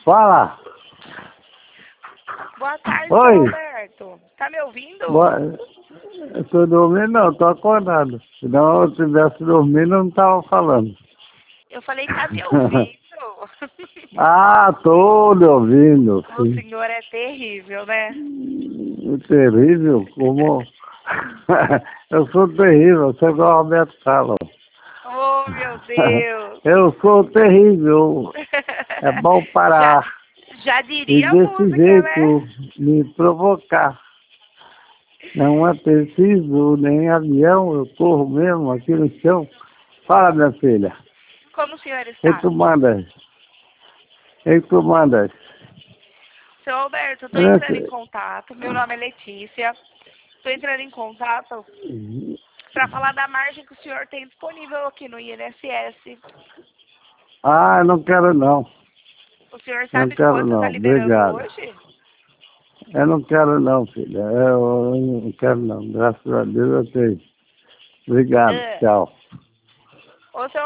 Fala. Boa tarde, Oi. seu Roberto. Tá me ouvindo? Eu tô dormindo não, tô acordado. Se não eu estivesse dormindo, eu não tava falando. Eu falei, tá me ouvindo? Ah, tô lhe ouvindo, O sim. senhor é terrível, né? Terrível, como... Eu sou terrível, você igual o Roberto fala. Oh, meu Deus. Eu sou terrível. É bom Já, parar. já E diria a desse música, né? jeito me provocar. Não é preciso nem avião, eu corro mesmo aqui no chão. Fala, minha filha. Como o senhor Quem está? tu mandas? Quem tu mandas? Seu Roberto, eu tô Minha entrando em filha. contato. Meu nome é Letícia. Tô entrando em contato para falar da margem que o senhor tem disponível aqui no INSS. Ah, não quero não. O senhor Não sabe quero quanto tá não. liberando Obrigado. hoje? Eu não quero não, filha. Eu não quero não. Graças a Deus eu tenho. Obrigado. É. Tchau. Ô, seu